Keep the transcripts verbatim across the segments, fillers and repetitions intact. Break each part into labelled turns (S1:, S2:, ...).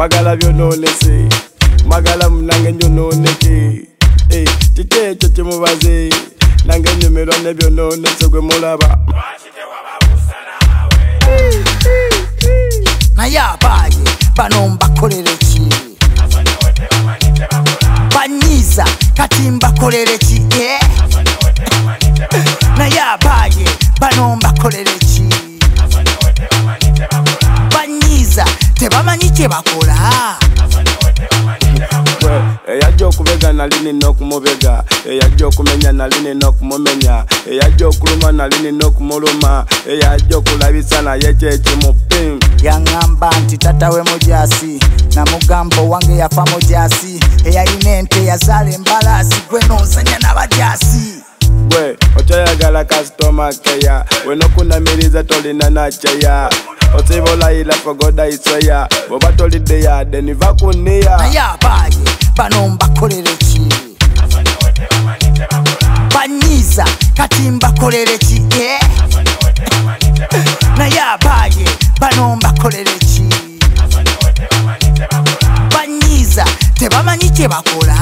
S1: magala byononese magala munange nyononeke eh tite tete mubaze nange nyumirwa ne byononese gwe mulaba
S2: na yabaye bano mbakolere ki banyiza kati mbakolere ki eh na yabaye bano mbakolere ki banyiza tebamanyi kye bakola
S1: eyajja okubega nali nina okumubega eyajja okumenya nali nina okumumenya eyajja okuluma nali nina okumuluma eyajja okulabisa naye kyekimu pim
S2: yaŋŋamba nti tatawe mujasi na mugambo wange yafa mujasi eyalina ente yazaala embalaasi gwe nonsanya n'abajasi
S1: gwe okyayagala kasitoma keya wenokunamiriza tolina naceya osibolayira fogoda isoya bwoba tolidde yadde niva kuniya
S2: naye abaaye bano mbakolere ki banyiza kati mbakolere ki eh? naye abaaye bano mbakolere ki banyiza tebamanyi kye bakola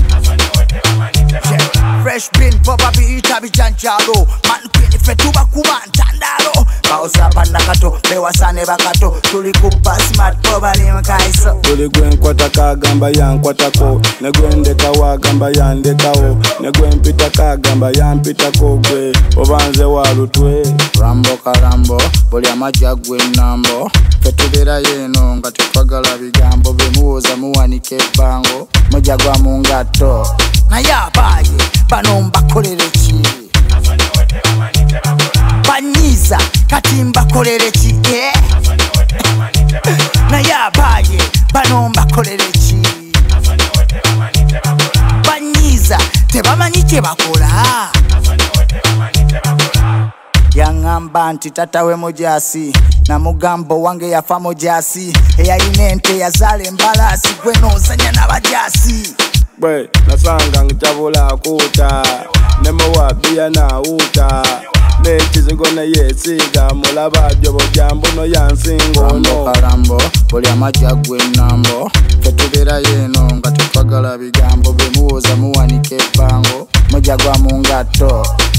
S2: fresh bin popa biyita bijanjalo mankwini fe tubakuba ntandalo baosapa nakato bewasane bakato tuli kupa smart pobali mkaiso
S1: tuli gwenkwata kagamba yankwatako negwendeka wagamba yandekawo negwempita kagamba yampitako gwe obanze walutwe
S2: rambo karambo buli amajja gwe nambo fetubeera yeno nga tetwagala bigambo bemuwoza muwanike ebbango mujja gwa mu ngatto naye abaaye bano mbakolere ki banyiza kati mbakolere ki eh? naye abaaye bano mbakolere ki banyiza tebamanyi kye bakola yaŋŋamba nti tatawe mujasi na mugambo wange yafa mujasi eyalina ente yazaala embalaasi gwe nonsanya n'abajasi
S1: bwe nasanga nkyabula akuuta nemuwabiya naawuuta nekizigo neyesiiga mulaba jobo jambuno yansinga ono
S2: karambo buli amajja gwe nambo fetubeera yeno nga tetwagala bigambo bemuwoza muwanike ebbango mujja gwa mu ngatto